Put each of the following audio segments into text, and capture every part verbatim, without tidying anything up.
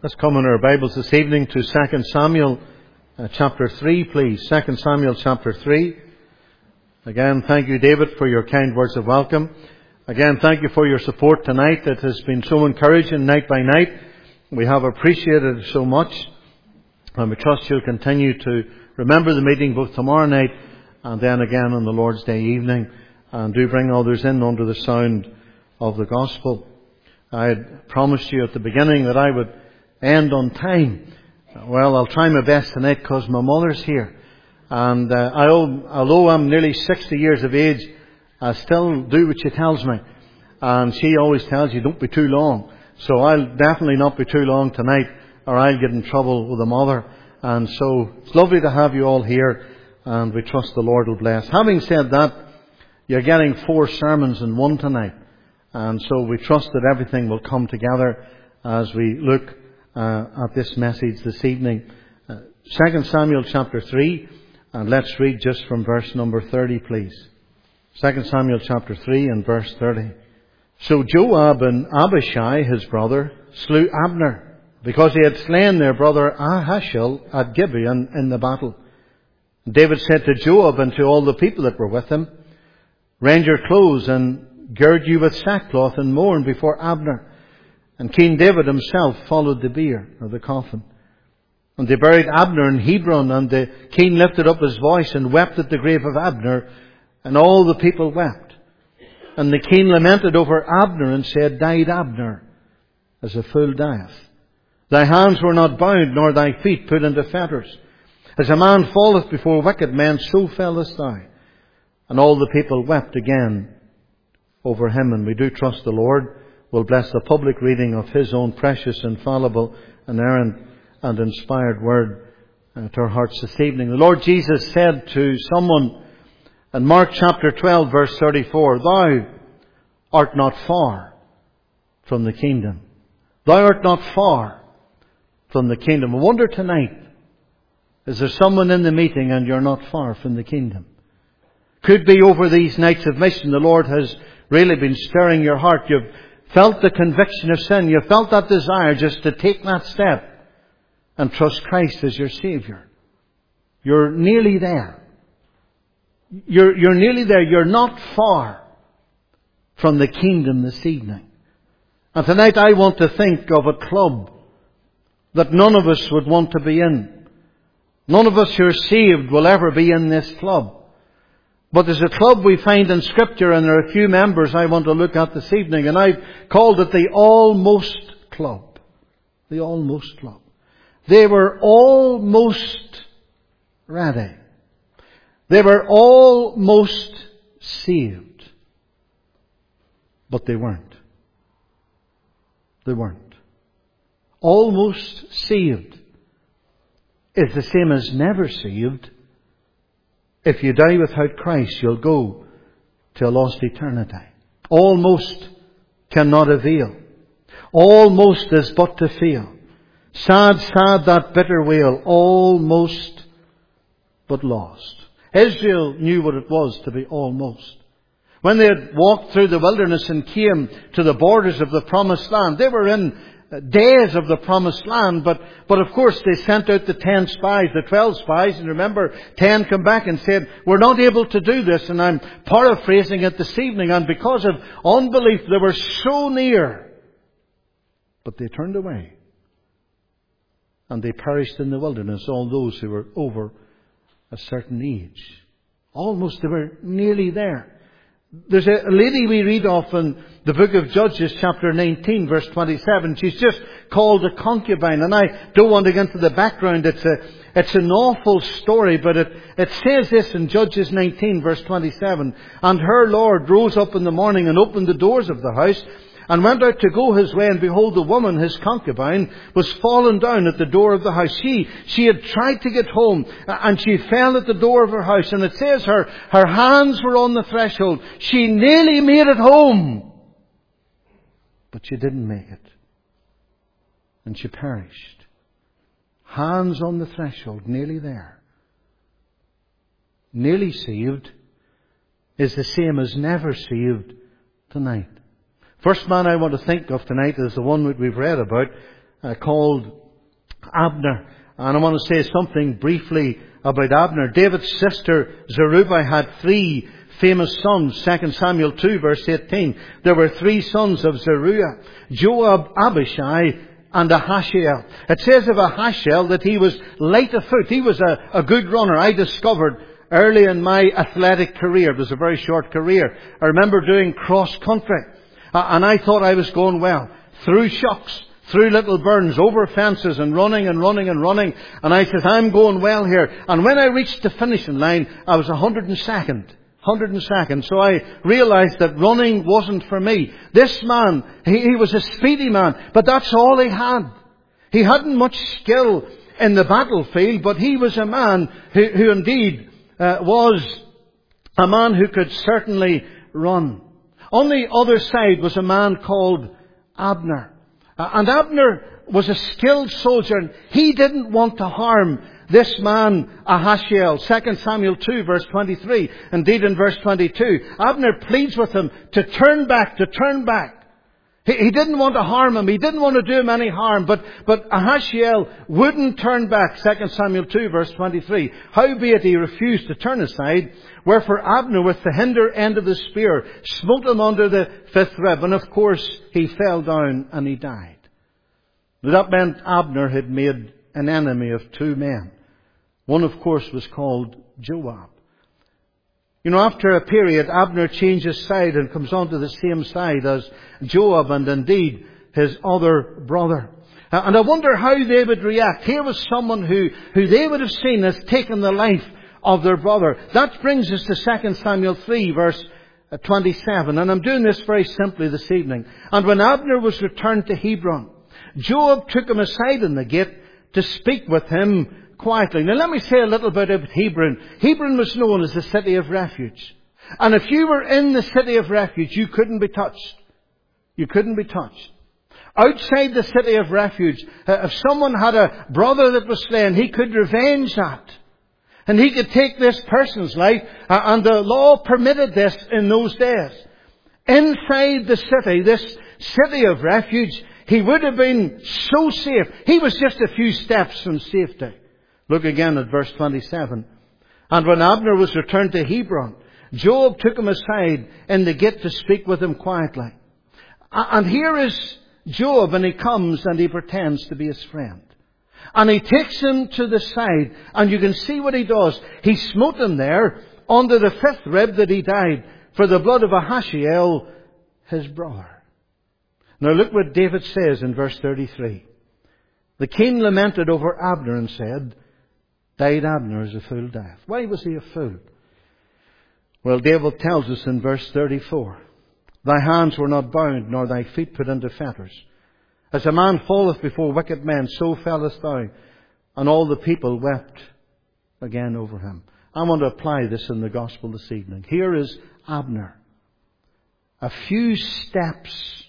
Let's come in our Bibles this evening to Second Samuel uh, chapter three, please. Second Samuel chapter three. Again, thank you, David, for your kind words of welcome. Again, thank you for your support tonight. It has been so encouraging night by night. We have appreciated it so much. And we trust you'll continue to remember the meeting both tomorrow night and then again on the Lord's Day evening. And do bring others in under the sound of the gospel. I had promised you at the beginning that I would end on time. Well, I'll try my best tonight because my mother's here. And uh, I, although I'm nearly sixty years of age, I still do what she tells me. And she always tells you, don't be too long. So I'll definitely not be too long tonight, or I'll get in trouble with the mother. And so it's lovely to have you all here, and we trust the Lord will bless. Having said that, you're getting four sermons in one tonight. And so we trust that everything will come together as we look uh, at this message this evening. Uh, Second Samuel chapter three, and let's read just from verse number thirty, please. Second Samuel chapter three and verse thirty. So Joab and Abishai, his brother, slew Abner, because he had slain their brother Ahishal at Gibeon in the battle. And David said to Joab and to all the people that were with him, rend your clothes and gird you with sackcloth and mourn before Abner. And King David himself followed the bier, or the coffin. And they buried Abner in Hebron, and the king lifted up his voice and wept at the grave of Abner, and all the people wept. And the king lamented over Abner and said, died Abner, as a fool dieth. Thy hands were not bound, nor thy feet put into fetters. As a man falleth before wicked men, so fellest thou. And all the people wept again over him. And we do trust the Lord will bless the public reading of His own precious, infallible, inerrant and inspired word uh, to our hearts this evening. The Lord Jesus said to someone in Mark chapter twelve verse thirty-four, thou art not far from the kingdom. Thou art not far from the kingdom. I wonder tonight, is there someone in the meeting and you're not far from the kingdom? Could be over these nights of mission the Lord has really been stirring your heart. You've felt the conviction of sin. You've felt that desire just to take that step and trust Christ as your Saviour. You're nearly there. You're, you're nearly there. You're not far from the kingdom this evening. And tonight I want to think of a club that none of us would want to be in. None of us who are saved will ever be in this club. But there's a club we find in Scripture, and there are a few members I want to look at this evening, and I've called it the Almost Club. The Almost Club. They were almost ready. They were almost saved. But they weren't. They weren't. Almost saved is the same as never saved. If you die without Christ, you'll go to a lost eternity. Almost cannot avail. Almost is but to fail. Sad, sad that bitter wail. Almost but lost. Israel knew what it was to be almost. When they had walked through the wilderness and came to the borders of the promised land, they were in days of the promised land, but, but of course they sent out the ten spies, the twelve spies, and remember, ten come back and said, we're not able to do this, and I'm paraphrasing it this evening, and because of unbelief they were so near, but they turned away. And they perished in the wilderness, all those who were over a certain age. Almost, they were nearly there. There's a lady we read of in the book of Judges chapter nineteen verse twenty-seven. She's just called a concubine. And I don't want to get into the background. It's a, it's an awful story, but it, it says this in Judges nineteen verse twenty-seven. And her Lord rose up in the morning and opened the doors of the house and went out to go his way, and behold, the woman, his concubine, was fallen down at the door of the house. She, she had tried to get home, and she fell at the door of her house. And it says her, her hands were on the threshold. She nearly made it home, but she didn't make it. And she perished. Hands on the threshold, nearly there. Nearly saved is the same as never saved tonight. First man I want to think of tonight is the one that we've read about, uh, called Abner. And I want to say something briefly about Abner. David's sister Zerubbabel had three famous sons. Second Samuel two verse eighteen. There were three sons of Zeruiah: Joab, Abishai, and Ahashiel. It says of Ahashiel that he was light of foot. He was a, a good runner. I discovered early in my athletic career, it was a very short career, I remember doing cross country. Uh, and I thought I was going well. Through shocks, through little burns, over fences, and running and running and running. And I said, I'm going well here. And when I reached the finishing line, I was one hundred and second. one hundred and second. So I realized that running wasn't for me. This man, he, he was a speedy man, but that's all he had. He hadn't much skill in the battlefield, but he was a man who, who indeed uh, was a man who could certainly run. On the other side was a man called Abner. Uh, and Abner was a skilled soldier, and he didn't want to harm this man, Ahashiel. Second Samuel two verse twenty-three. Indeed in verse twenty-two, Abner pleads with him to turn back, to turn back. He, he didn't want to harm him. He didn't want to do him any harm. But, but Ahashiel wouldn't turn back. Second Samuel two verse twenty-three. Howbeit he refused to turn aside. Wherefore Abner with the hinder end of the spear smote him under the fifth rib. And of course he fell down and he died. That meant Abner had made an enemy of two men. One, of course, was called Joab. You know, after a period, Abner changes side and comes onto the same side as Joab and indeed his other brother. And I wonder how they would react. Here was someone who, who they would have seen as taking the life of their brother. That brings us to Second Samuel three, verse twenty-seven. And I'm doing this very simply this evening. And when Abner was returned to Hebron, Joab took him aside in the gate to speak with him quietly. Now let me say a little bit about Hebron. Hebron was known as the city of refuge. And if you were in the city of refuge, you couldn't be touched. You couldn't be touched. Outside the city of refuge, if someone had a brother that was slain, he could revenge that. And he could take this person's life, and the law permitted this in those days. Inside the city, this city of refuge, he would have been so safe. He was just a few steps from safety. Look again at verse twenty-seven. And when Abner was returned to Hebron, Joab took him aside in the gate to speak with him quietly. And here is Joab, and he comes and he pretends to be his friend. And he takes him to the side, and you can see what he does. He smote him there under the fifth rib that he died for the blood of Ahashiel, his brother. Now look what David says in verse thirty-three. The king lamented over Abner and said, died Abner as a fool dieth. Why was he a fool? Well, David tells us in verse thirty-four, thy hands were not bound, nor thy feet put into fetters. As a man falleth before wicked men, so fellest thou. And all the people wept again over him. I want to apply this in the gospel this evening. Here is Abner, a few steps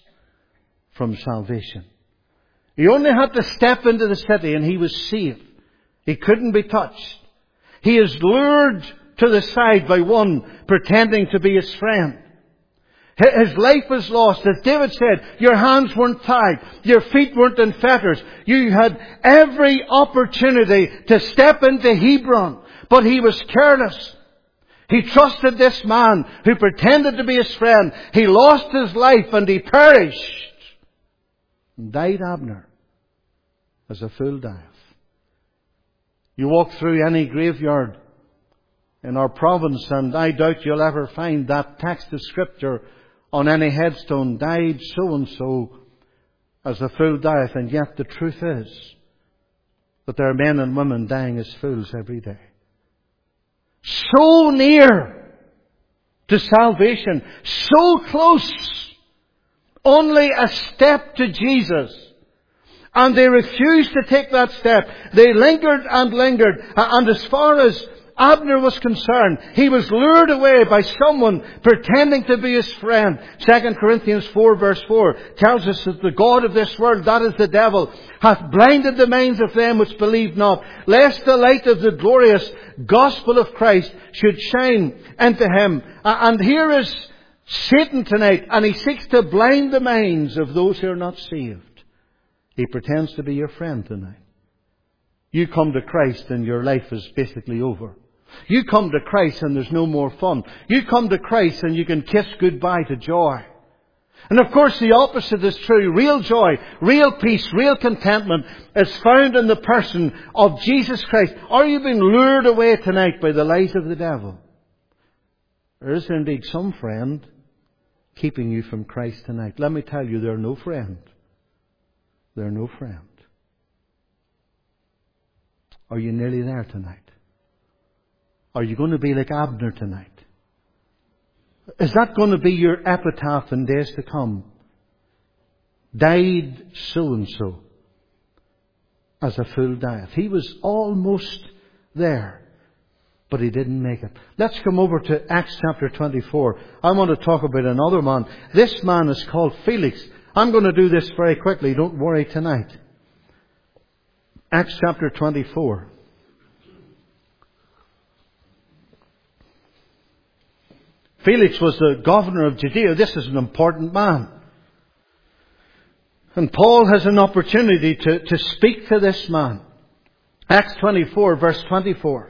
from salvation. He only had to step into the city and he was safe. He couldn't be touched. He is lured to the side by one pretending to be his friend. His life was lost. As David said, your hands weren't tied. Your feet weren't in fetters. You had every opportunity to step into Hebron. But he was careless. He trusted this man who pretended to be his friend. He lost his life and he perished. And died Abner as a fool dieth. You walk through any graveyard in our province and I doubt you'll ever find that text of Scripture on any headstone, died so-and-so as a fool dieth. And yet the truth is that there are men and women dying as fools every day. So near to salvation, so close, only a step to Jesus. And they refused to take that step. They lingered and lingered. And as far as Abner was concerned, he was lured away by someone pretending to be his friend. Second Corinthians four verse four tells us that the God of this world, that is the devil, hath blinded the minds of them which believe not, lest the light of the glorious gospel of Christ should shine into him. And here is Satan tonight, and he seeks to blind the minds of those who are not saved. He pretends to be your friend tonight. You come to Christ and your life is basically over. You come to Christ and there's no more fun. You come to Christ and you can kiss goodbye to joy. And of course the opposite is true. Real joy, real peace, real contentment is found in the person of Jesus Christ. Are you being lured away tonight by the lies of the devil? Or is there indeed some friend keeping you from Christ tonight? Let me tell you, they're no friend. They're no friend. Are you nearly there tonight? Are you going to be like Abner tonight? Is that going to be your epitaph in days to come? Died so-and-so as a fool dieth. He was almost there, but he didn't make it. Let's come over to Acts chapter twenty-four. I want to talk about another man. This man is called Felix. I'm going to do this very quickly. Don't worry tonight. Acts chapter twenty-four. Felix was the governor of Judea. This is an important man. And Paul has an opportunity to, to speak to this man. Acts twenty-four, verse twenty-four.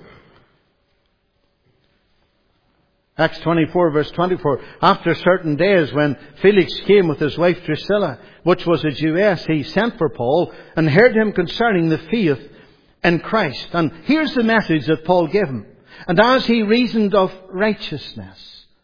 Acts twenty-four, verse twenty-four. After certain days, when Felix came with his wife Drusilla, which was a Jewess, he sent for Paul and heard him concerning the faith in Christ. And here's the message that Paul gave him. And as he reasoned of righteousness,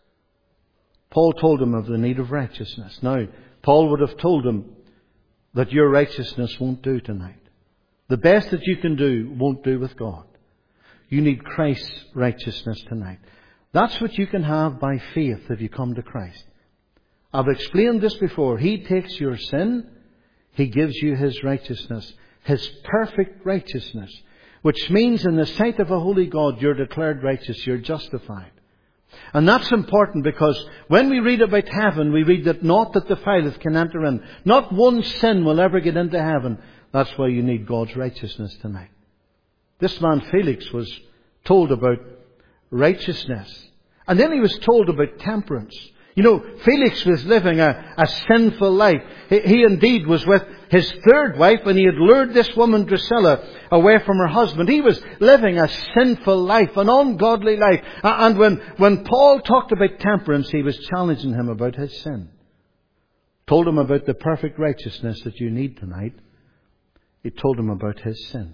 Paul told him of the need of righteousness. Now, Paul would have told him that your righteousness won't do tonight. The best that you can do won't do with God. You need Christ's righteousness tonight. That's what you can have by faith if you come to Christ. I've explained this before. He takes your sin. He gives you His righteousness. His perfect righteousness. Which means in the sight of a holy God, you're declared righteous. You're justified. And that's important because when we read about heaven, we read that naught that defileth can enter in. Not one sin will ever get into heaven. That's why you need God's righteousness tonight. This man Felix was told about righteousness. And then he was told about temperance. You know, Felix was living a, a sinful life. He, he indeed was with his third wife, and he had lured this woman Drusilla away from her husband. He was living a sinful life, an ungodly life. And when, when Paul talked about temperance, he was challenging him about his sin. Told him about the perfect righteousness that you need tonight. He told him about his sin.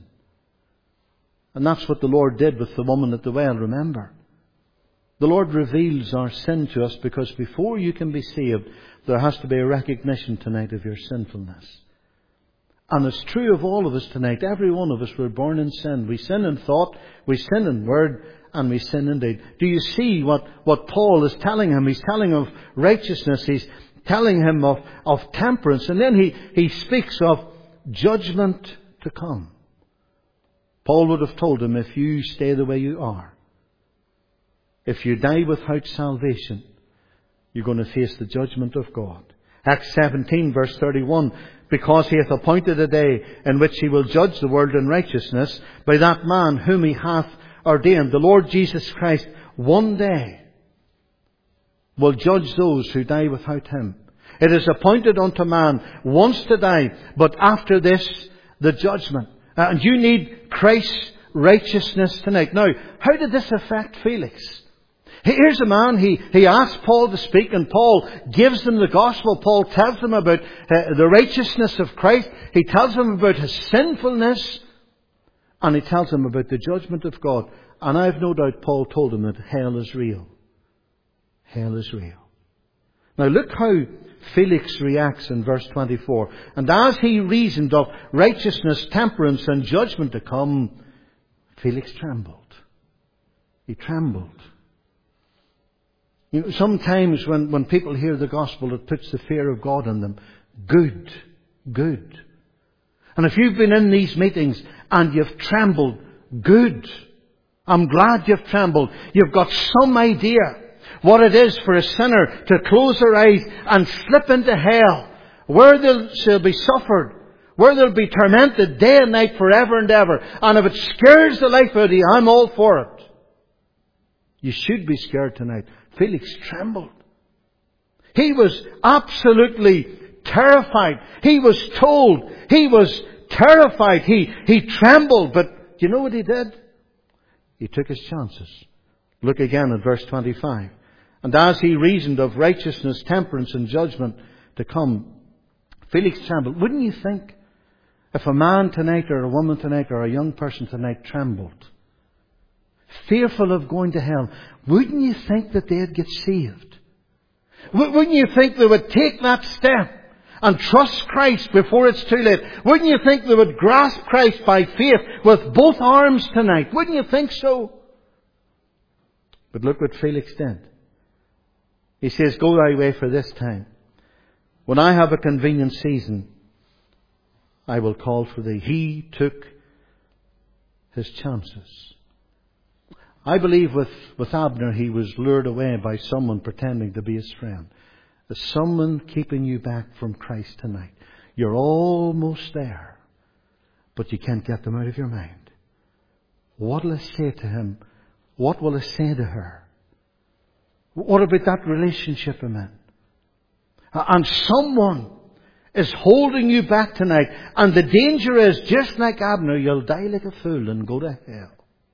And that's what the Lord did with the woman at the well, remember. The Lord reveals our sin to us because before you can be saved, there has to be a recognition tonight of your sinfulness. And it's true of all of us tonight. Every one of us were born in sin. We sin in thought, we sin in word, and we sin in deed. Do you see what, what Paul is telling him? He's telling him of righteousness. He's telling him of, of temperance. And then he, he speaks of judgment to come. Paul would have told him, if you stay the way you are, if you die without salvation, you're going to face the judgment of God. Acts seventeen, verse thirty-one. Because He hath appointed a day in which He will judge the world in righteousness by that man whom He hath ordained. The Lord Jesus Christ one day will judge those who die without Him. It is appointed unto man once to die, but after this, the judgment. And you need Christ's righteousness tonight. Now, how did this affect Felix? Here's a man, he, he asked Paul to speak, and Paul gives him the gospel. Paul tells him about uh, the righteousness of Christ. He tells him about his sinfulness. And he tells him about the judgment of God. And I have no doubt Paul told him that hell is real. Hell is real. Now look how Felix reacts in verse twenty-four. And as he reasoned of righteousness, temperance, and judgment to come, Felix trembled. He trembled. You know, sometimes when, when people hear the gospel, it puts the fear of God in them. Good. Good. And if you've been in these meetings and you've trembled, good. I'm glad you've trembled. You've got some idea what it is for a sinner to close their eyes and slip into hell, where they'll, they'll be suffered, where they'll be tormented day and night forever and ever. And if it scares the life out of you, I'm all for it. You should be scared tonight. Felix trembled. He was absolutely terrified. He was told. He was terrified. He, he trembled. But do you know what he did? He took his chances. Look again at verse twenty-five. And as he reasoned of righteousness, temperance and judgment to come, Felix trembled. Wouldn't you think if a man tonight or a woman tonight or a young person tonight trembled, fearful of going to hell, wouldn't you think that they'd get saved? Wouldn't you think they would take that step and trust Christ before it's too late? Wouldn't you think they would grasp Christ by faith with both arms tonight? Wouldn't you think so? But look what Felix did. He says, go thy way for this time. When I have a convenient season, I will call for thee. He took his chances. I believe with, with Abner, he was lured away by someone pretending to be his friend. There's someone keeping you back from Christ tonight. You're almost there, but you can't get them out of your mind. What will I say to him? What will I say to her? What about that relationship I'm in? And someone is holding you back tonight. And the danger is, just like Abner, you'll die like a fool and go to hell.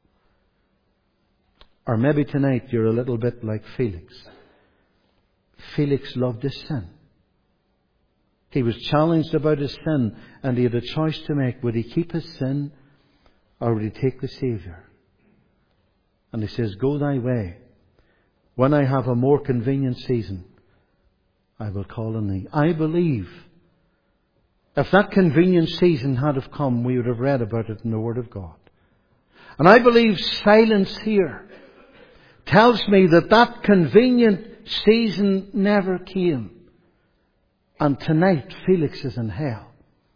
Or maybe tonight you're a little bit like Felix. Felix loved his sin. He was challenged about his sin and he had a choice to make. Would he keep his sin or would he take the Saviour? And he says, go thy way. When I have a more convenient season, I will call on thee. I believe if that convenient season had have come, we would have read about it in the Word of God. And I believe silence here tells me that that convenient season never came. And tonight, Felix is in hell.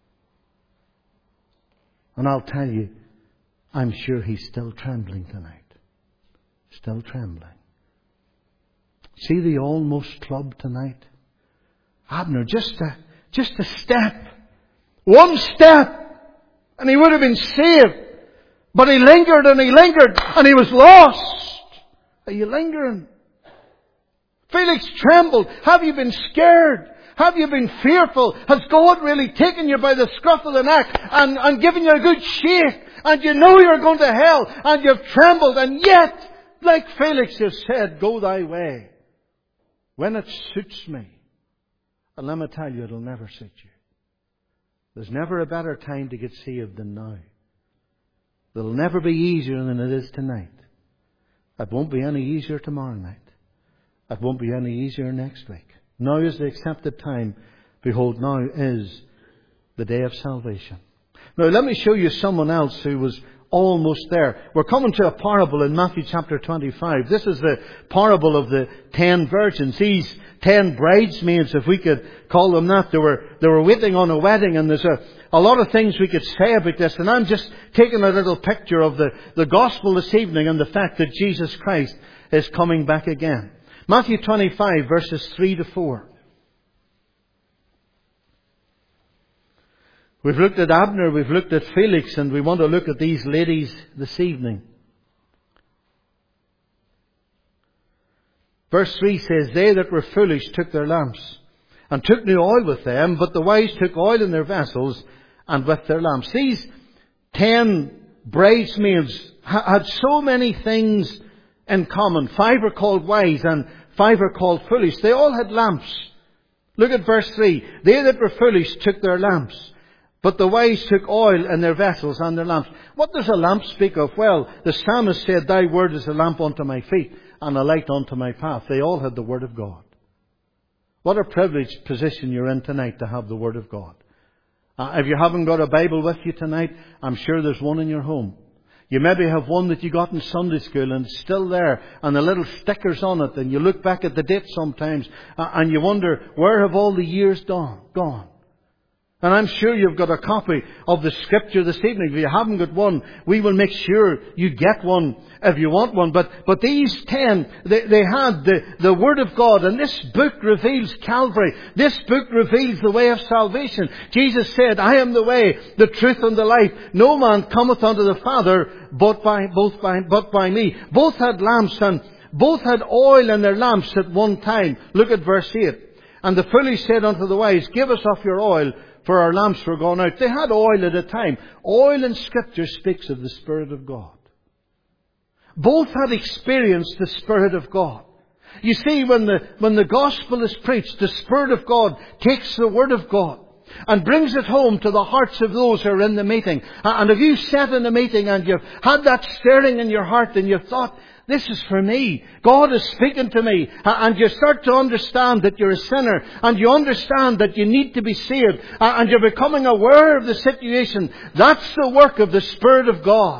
And I'll tell you, I'm sure he's still trembling tonight. Still trembling. See the almost club tonight? Abner, just a, just a step. One step. And he would have been saved. But he lingered and he lingered and he was lost. Are you lingering? Felix trembled. Have you been scared? Have you been fearful? Has God really taken you by the scruff of the neck and, and given you a good shake? And you know you're going to hell and you've trembled, and yet, like Felix has said, go thy way. When it suits me. And let me tell you, it'll never suit you. There's never a better time to get saved than now. It'll never be easier than it is tonight. It won't be any easier tomorrow night. It won't be any easier next week. Now is the accepted time. Behold, now is the day of salvation. Now let me show you someone else who was almost there. We're coming to a parable in Matthew chapter twenty-five. This is the parable of the ten virgins. These ten bridesmaids, if we could call them that, they were, they were waiting on a wedding, and there's a, a lot of things we could say about this. And I'm just taking a little picture of the, the gospel this evening and the fact that Jesus Christ is coming back again. Matthew twenty-five verses three to four. We've looked at Abner, we've looked at Felix, and we want to look at these ladies this evening. Verse three says, they that were foolish took their lamps, and took new oil with them, but the wise took oil in their vessels, and with their lamps. These ten bridesmaids had so many things in common. Five are called wise, and five are called foolish. They all had lamps. Look at verse three. They that were foolish took their lamps, but the wise took oil in their vessels and their lamps. What does a lamp speak of? Well, the psalmist said, thy word is a lamp unto my feet and a light unto my path. They all had the Word of God. What a privileged position you're in tonight to have the Word of God. Uh, if you haven't got a Bible with you tonight, I'm sure there's one in your home. You maybe have one that you got in Sunday school and it's still there, and the little stickers on it, and you look back at the date sometimes uh, and you wonder, where have all the years gone? gone? And I'm sure you've got a copy of the Scripture this evening. If you haven't got one, we will make sure you get one if you want one. But but these ten, they, they had the, the Word of God. And this book reveals Calvary. This book reveals the way of salvation. Jesus said, I am the way, the truth and the life. No man cometh unto the Father but by, both by, but by me. Both had lamps, and both had oil in their lamps at one time. Look at verse eight. And the foolish said unto the wise, Give us of your oil, for our lamps were gone out. They had oil at a time. Oil in Scripture speaks of the Spirit of God. Both had experienced the Spirit of God. You see, when the, when the gospel is preached, the Spirit of God takes the Word of God and brings it home to the hearts of those who are in the meeting. And if you sat in a meeting and you've had that stirring in your heart and you've thought, this is for me, God is speaking to me, and you start to understand that you're a sinner, and you understand that you need to be saved, and you're becoming aware of the situation, that's the work of the Spirit of God.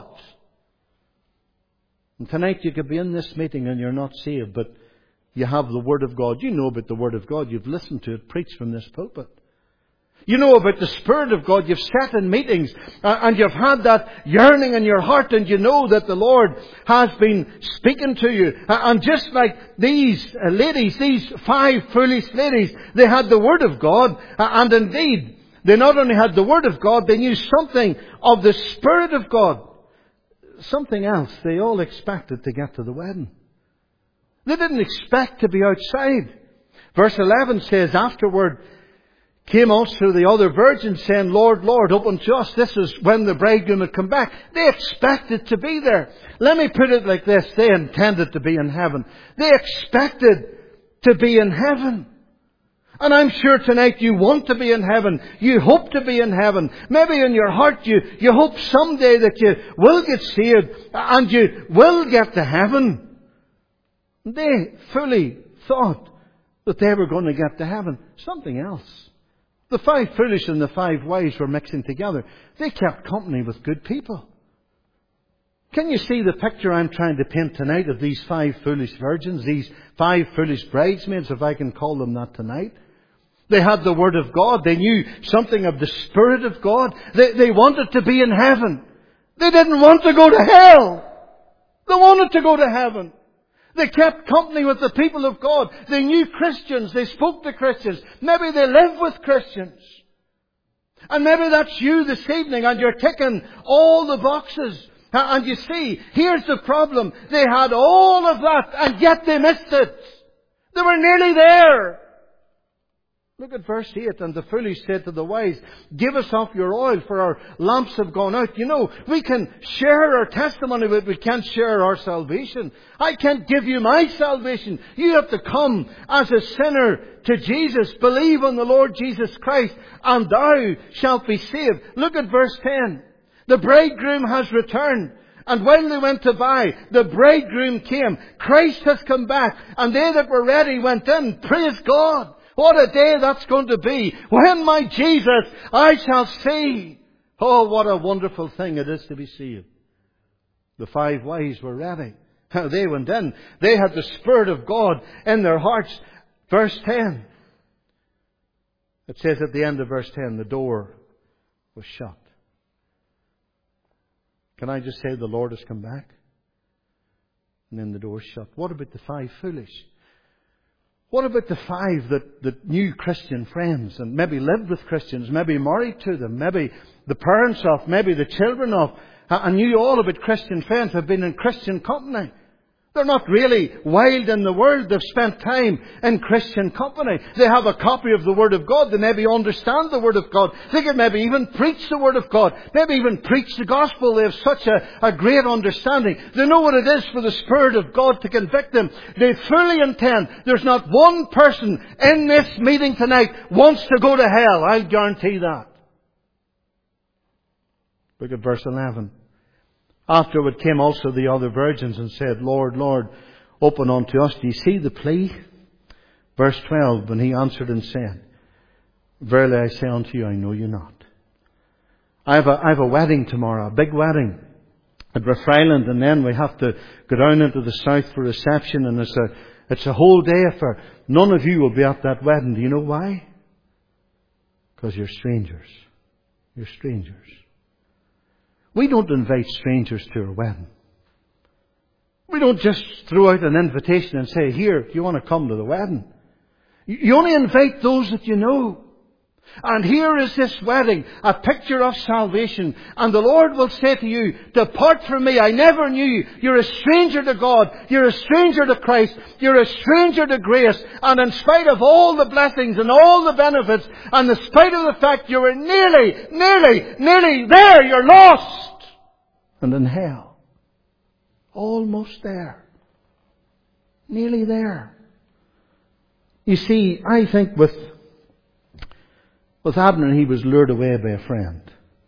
And tonight you could be in this meeting and you're not saved, but you have the Word of God. You know about the Word of God. You've listened to it preached from this pulpit. You know about the Spirit of God. You've sat in meetings uh, and you've had that yearning in your heart, and you know that the Lord has been speaking to you. Uh, and just like these uh, ladies, these five foolish ladies, they had the Word of God. Uh, and indeed, they not only had the Word of God, they knew something of the Spirit of God. Something else. They all expected to get to the wedding. They didn't expect to be outside. Verse eleven says, Afterward came also the other virgins, saying, Lord, Lord, open to us. This is when the bridegroom had come back. They expected to be there. Let me put it like this. They intended to be in heaven. They expected to be in heaven. And I'm sure tonight you want to be in heaven. You hope to be in heaven. Maybe in your heart you, you hope someday that you will get saved and you will get to heaven. They fully thought that they were going to get to heaven. Something else. The five foolish and the five wise were mixing together. They kept company with good people. Can you see the picture I'm trying to paint tonight of these five foolish virgins, these five foolish bridesmaids, if I can call them that tonight? They had the Word of God. They knew something of the Spirit of God. They, they wanted to be in heaven. They didn't want to go to hell. They wanted to go to heaven. They kept company with the people of God. They knew Christians. They spoke to Christians. Maybe they lived with Christians. And maybe that's you this evening and you're ticking all the boxes. And you see, here's the problem. They had all of that and yet they missed it. They were nearly there. Look at verse eight. And the foolish said to the wise, Give us of your oil, for our lamps have gone out. You know, we can share our testimony, but we can't share our salvation. I can't give you my salvation. You have to come as a sinner to Jesus. Believe on the Lord Jesus Christ, and thou shalt be saved. Look at verse ten. The bridegroom has returned. And while they went to buy, the bridegroom came. Christ has come back. And they that were ready went in. Praise God. What a day that's going to be. When my Jesus I shall see. Oh, what a wonderful thing it is to be saved. The five wise were ready. They went in. They had the Spirit of God in their hearts. Verse ten. It says at the end of verse ten, the door was shut. Can I just say the Lord has come back? And then the door shut. What about the five foolish? What about the five that, that knew Christian friends and maybe lived with Christians, maybe married to them, maybe the parents of, maybe the children of, and knew all about Christian friends, have been in Christian company? They're not really wild in the world. They've spent time in Christian company. They have a copy of the Word of God. They maybe understand the Word of God. They could maybe even preach the Word of God. Maybe even preach the gospel. They have such a, a great understanding. They know what it is for the Spirit of God to convict them. They fully intend. There's not one person in this meeting tonight wants to go to hell. I'll guarantee that. Look at verse eleven. Afterward came also the other virgins and said, Lord, Lord, open unto us. Do you see the plea? Verse twelve, and he answered and said, Verily I say unto you, I know you not. I have a, I have a wedding tomorrow, a big wedding at Rathfriland, and then we have to go down into the south for reception, and it's a, it's a whole day affair. None of you will be at that wedding. Do you know why? Because you're strangers. You're strangers. We don't invite strangers to our wedding. We don't just throw out an invitation and say, here, do you want to come to the wedding? You only invite those that you know. And here is this wedding, a picture of salvation. And the Lord will say to you, depart from me, I never knew you. You're a stranger to God. You're a stranger to Christ. You're a stranger to grace. And in spite of all the blessings and all the benefits, and in spite of the fact you were nearly, nearly, nearly there, you're lost. And in hell. Almost there. Nearly there. You see, I think with With Abner, he was lured away by a friend.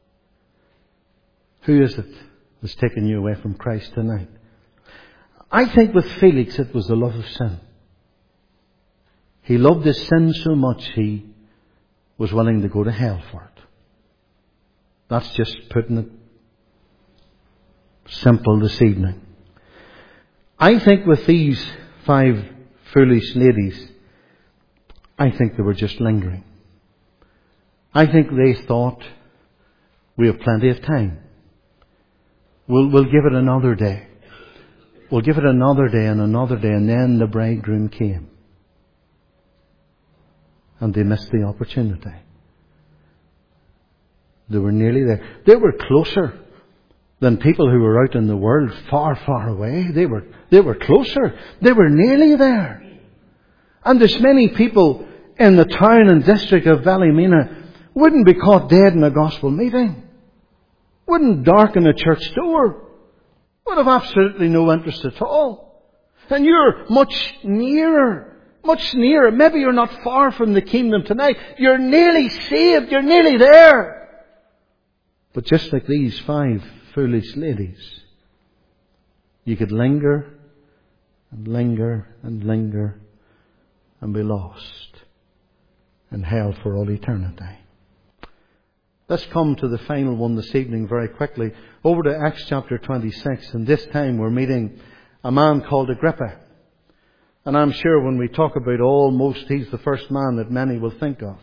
Who is it that's taking you away from Christ tonight? I think with Felix it was the love of sin. He loved his sin so much he was willing to go to hell for it. That's just putting it simple this evening. I think with these five foolish ladies, I think they were just lingering. I think they thought, we have plenty of time. We'll, we'll give it another day. We'll give it another day and another day, and then the bridegroom came. And they missed the opportunity. They were nearly there. They were closer than people who were out in the world far, far away. They were, they were closer. They were nearly there. And there's many people in the town and district of Ballymena wouldn't be caught dead in a gospel meeting. Wouldn't darken a church door. Would have absolutely no interest at all. And you're much nearer. Much nearer. Maybe you're not far from the kingdom tonight. You're nearly saved. You're nearly there. But just like these five foolish ladies, you could linger and linger and linger and be lost in hell for all eternity. Let's come to the final one this evening very quickly. Over to Acts chapter twenty-six. And this time we're meeting a man called Agrippa. And I'm sure when we talk about almost, he's the first man that many will think of.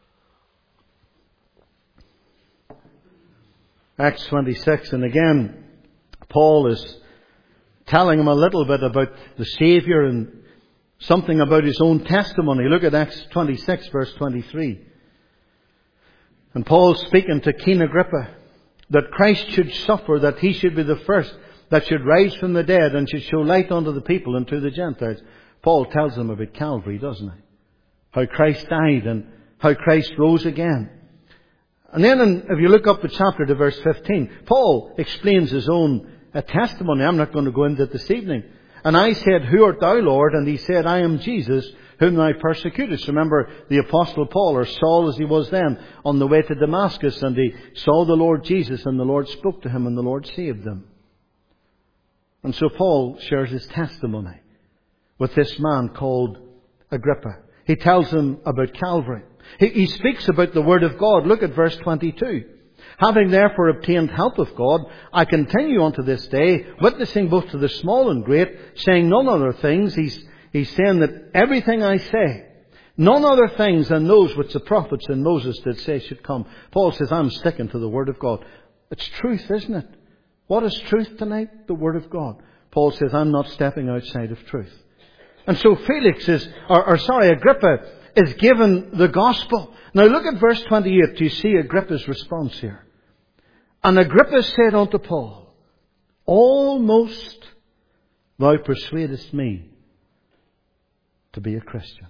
Acts twenty-six. And again, Paul is telling him a little bit about the Saviour and something about his own testimony. Look at Acts twenty-six verse twenty-three. And Paul's speaking to King Agrippa that Christ should suffer, that he should be the first that should rise from the dead and should show light unto the people and to the Gentiles. Paul tells them about Calvary, doesn't he? How Christ died and how Christ rose again. And then in, if you look up the chapter to verse fifteen, Paul explains his own uh, testimony. I'm not going to go into it this evening. And I said, who art thou, Lord? And he said, I am Jesus, whom thou persecutest. Remember the Apostle Paul, or Saul as he was then, on the way to Damascus, and he saw the Lord Jesus, and the Lord spoke to him, and the Lord saved him. And so Paul shares his testimony with this man called Agrippa. He tells him about Calvary. He, he speaks about the Word of God. Look at verse twenty-two. Having therefore obtained help of God, I continue unto this day, witnessing both to the small and great, saying none other things. He's, he's saying that everything I say, none other things than those which the prophets and Moses did say should come. Paul says, I'm sticking to the Word of God. It's truth, isn't it? What is truth tonight? The Word of God. Paul says, I'm not stepping outside of truth. And so Felix is, or, or sorry, Agrippa is given the gospel. Now look at verse twenty-eight. Do you see Agrippa's response here? And Agrippa said unto Paul, almost thou persuadest me to be a Christian.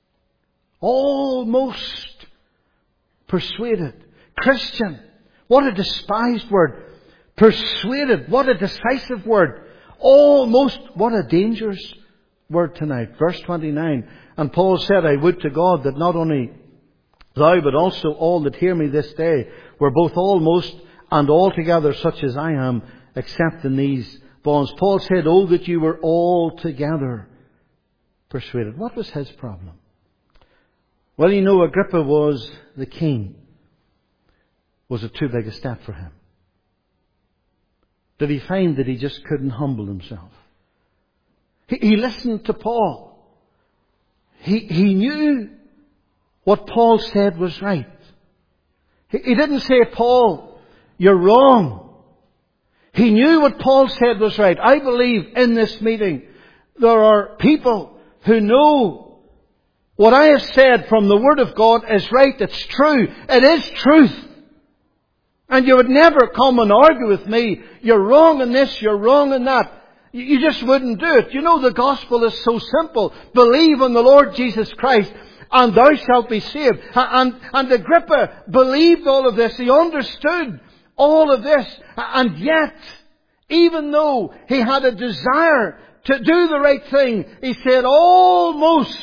Almost persuaded. Christian. What a despised word. Persuaded. What a decisive word. Almost. What a dangerous word tonight. Verse twenty-nine. And Paul said, I would to God that not only thou, but also all that hear me this day, were both almost and altogether such as I am, except in these bonds. Paul said, oh, that you were altogether persuaded. What was his problem? Well, you know, Agrippa was the king. Was it too big a step for him? Did he find that he just couldn't humble himself? He, he listened to Paul. He, he knew what Paul said was right. He, he didn't say, Paul, you're wrong. He knew what Paul said was right. I believe in this meeting there are people who know What I have said from the Word of God is right. It's true. It is truth. And you would never come and argue with me. You're wrong in this, you're wrong in that. You just wouldn't do it. You know, the gospel is so simple. Believe on the Lord Jesus Christ and thou shalt be saved. And, and Agrippa believed all of this. He understood all of this. And yet, even though he had a desire to do the right thing, he said, almost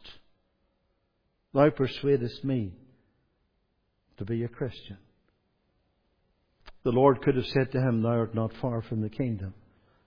thou persuadest me to be a Christian. The Lord could have said to him, thou art not far from the kingdom.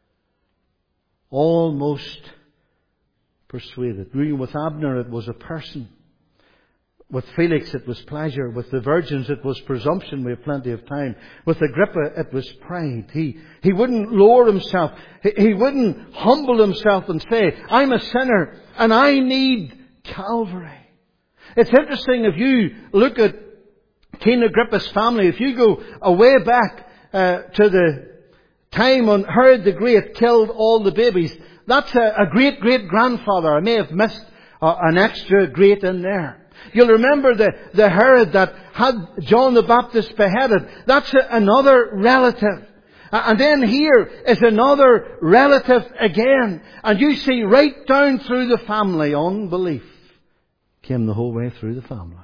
Almost persuaded. With Abner it was a person. With Felix it was pleasure. With the virgins it was presumption. We have plenty of time. With Agrippa it was pride. He, he wouldn't lower himself. He, he wouldn't humble himself and say, I'm a sinner and I need Calvary. It's interesting if you look at King Agrippa's family, if you go away back uh, to the time when Herod the Great killed all the babies, that's a, a great-great-grandfather. I may have missed uh, an extra great in there. You'll remember the, the Herod that had John the Baptist beheaded. That's a, another relative. Uh, and then here is another relative again. And you see right down through the family, unbelief came the whole way through the family.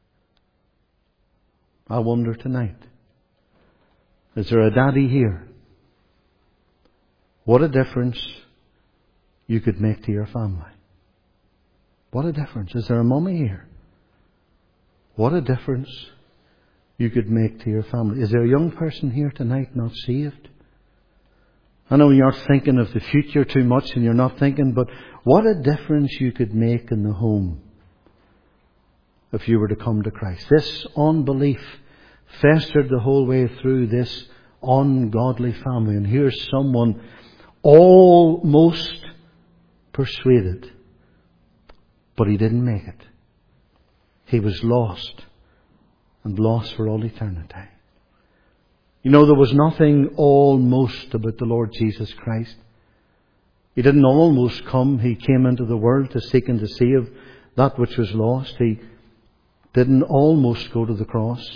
I wonder tonight, is there a daddy here? What a difference you could make to your family. What a difference. Is there a mummy here? What a difference you could make to your family. Is there a young person here tonight not saved? I know you're thinking of the future too much and you're not thinking, but what a difference you could make in the home if you were to come to Christ. This unbelief festered the whole way through this ungodly family. And here's someone almost persuaded, but he didn't make it. He was lost, and lost for all eternity. You know, there was nothing almost about the Lord Jesus Christ. He didn't almost come. He came into the world to seek and to save that which was lost. He didn't almost go to the cross.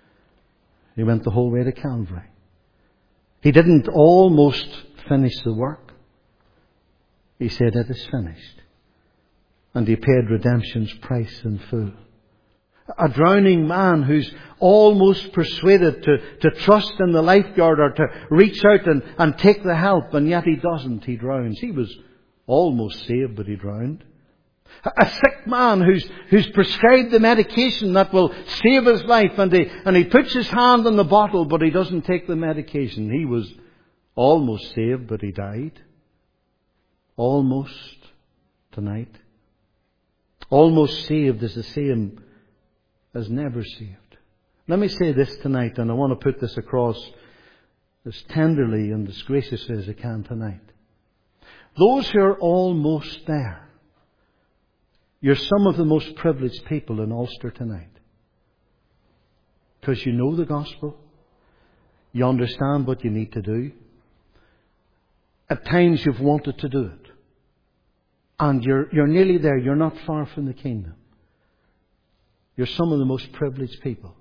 He went the whole way to Calvary. He didn't almost finish the work. He said, it is finished. And he paid redemption's price in full. A drowning man who's almost persuaded to, to trust in the lifeguard or to reach out and, and take the help, and yet he doesn't. He drowns. He was almost saved, but he drowned. A sick man who's, who's prescribed the medication that will save his life, and he, and he puts his hand on the bottle, but he doesn't take the medication. He was almost saved, but he died. Almost tonight. Almost saved is the same as never saved. Let me say this tonight, and I want to put this across as tenderly and as graciously as I can tonight. Those who are almost there, you're some of the most privileged people in Ulster tonight. Because you know the gospel. You understand what you need to do. At times you've wanted to do it. And you're, you're nearly there. You're not far from the kingdom. You're some of the most privileged people.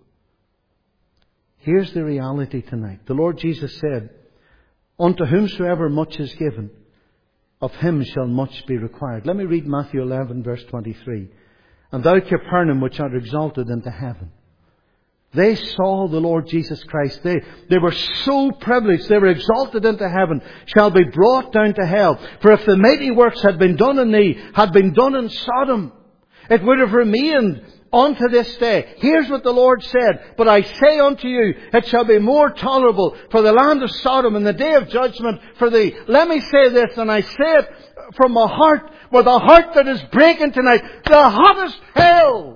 Here's the reality tonight. The Lord Jesus said, unto whomsoever much is given, of him shall much be required. Let me read Matthew eleven, verse twenty-three. And thou, Capernaum, which art exalted into heaven. They saw the Lord Jesus Christ. They, they were so privileged. They were exalted into heaven. Shall be brought down to hell. For if the mighty works had been done in thee, had been done in Sodom, it would have remained unto this day. Here's what the Lord said. But I say unto you, it shall be more tolerable for the land of Sodom in the day of judgment for thee. Let me say this, and I say it from my heart, with a heart that is breaking tonight. The hottest hell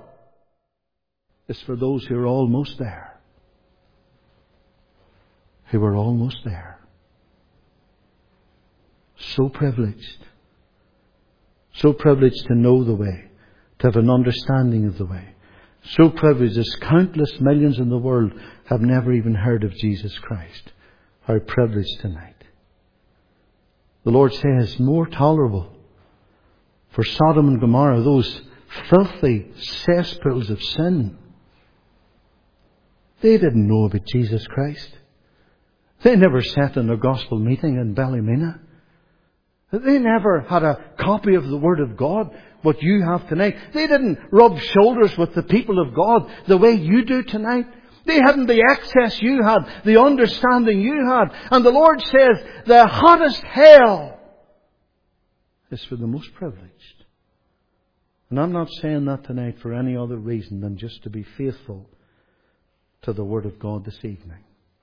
is for those who are almost there. Who are almost there. So privileged. So privileged to know the way. To have an understanding of the way. So privileged as countless millions in the world have never even heard of Jesus Christ. How privileged tonight. The Lord says, more tolerable for Sodom and Gomorrah, those filthy cesspools of sin. They didn't know about Jesus Christ. They never sat in a gospel meeting in Ballymena. They never had a copy of the Word of God, what you have tonight. They didn't rub shoulders with the people of God the way you do tonight. They hadn't the access you had, the understanding you had. And the Lord says the hottest hell is for the most privileged. And I'm not saying that tonight for any other reason than just to be faithful to the Word of God this evening.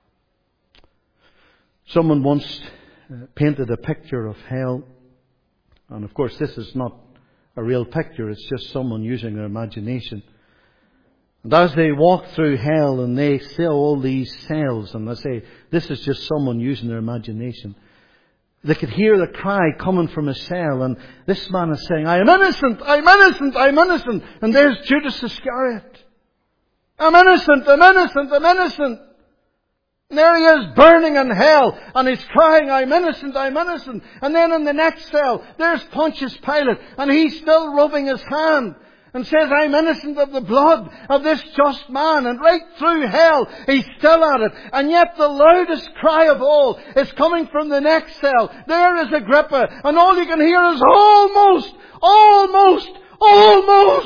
Someone once uh, painted a picture of hell. And of course this is not a real picture. It's just someone using their imagination. And as they walk through hell and they see all these cells, and they say, this is just someone using their imagination. They could hear the cry coming from a cell, and this man is saying, I am innocent, I'm innocent, I'm innocent. And there's Judas Iscariot. I'm innocent, I'm innocent, I'm innocent. And there he is, burning in hell, and he's crying, I'm innocent, I'm innocent. And then in the next cell, there's Pontius Pilate, and he's still rubbing his hand and says, I'm innocent of the blood of this just man. And right through hell, he's still at it. And yet the loudest cry of all is coming from the next cell. There is Agrippa, and all you can hear is almost, almost, almost.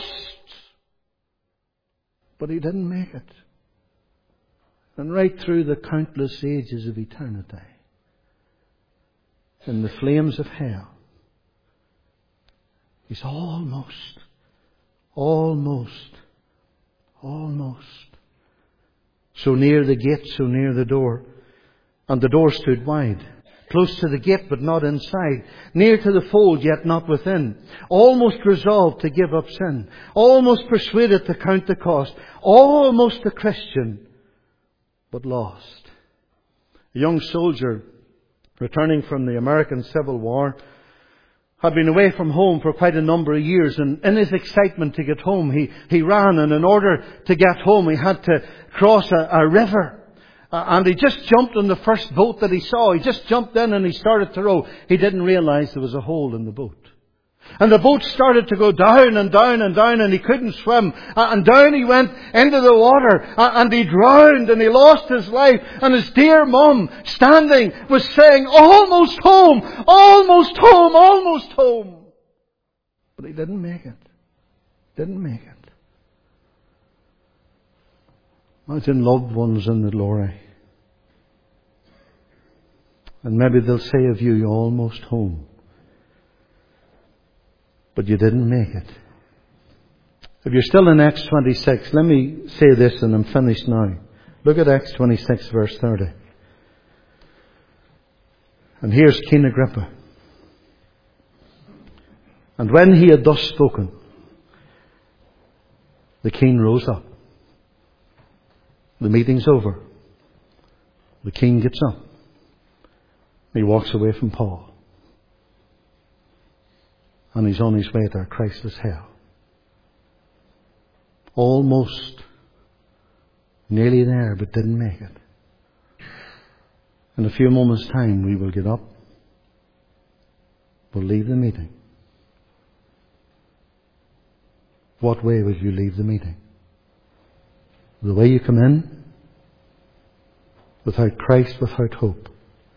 But he didn't make it. And right through the countless ages of eternity, in the flames of hell, he's almost, almost, almost. So near the gate, so near the door. And the door stood wide. Close to the gate, but not inside. Near to the fold, yet not within. Almost resolved to give up sin. Almost persuaded to count the cost. Almost a Christian, but lost. A young soldier returning from the American Civil War had been away from home for quite a number of years, and in his excitement to get home, he, he ran, and in order to get home, he had to cross a, a river. Uh, and he just jumped on the first boat that he saw. He just jumped in and he started to row. He didn't realize there was a hole in the boat. And the boat started to go down and down and down, and he couldn't swim. Uh, and down he went into the water, uh, and he drowned, and he lost his life. And his dear mum, standing, was saying, almost home, almost home, almost home. But he didn't make it. Didn't make it. Imagine loved ones in the glory. And maybe they'll say of you, you're almost home. But you didn't make it. If you're still in Acts twenty-six, let me say this and I'm finished now. Look at Acts twenty-six verse thirty. And here's King Agrippa. And when he had thus spoken, the king rose up. The meeting's over. The king gets up. He walks away from Paul. And he's on his way to a Christless hell. Almost. Nearly there, but didn't make it. In a few moments' time, we will get up. We'll leave the meeting. What way will you leave the meeting? The way you come in, without Christ, without hope?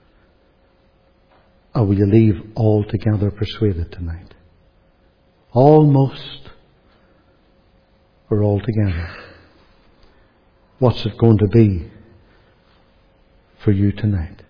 Or will you leave altogether persuaded tonight? Almost or altogether? What's it going to be for you tonight?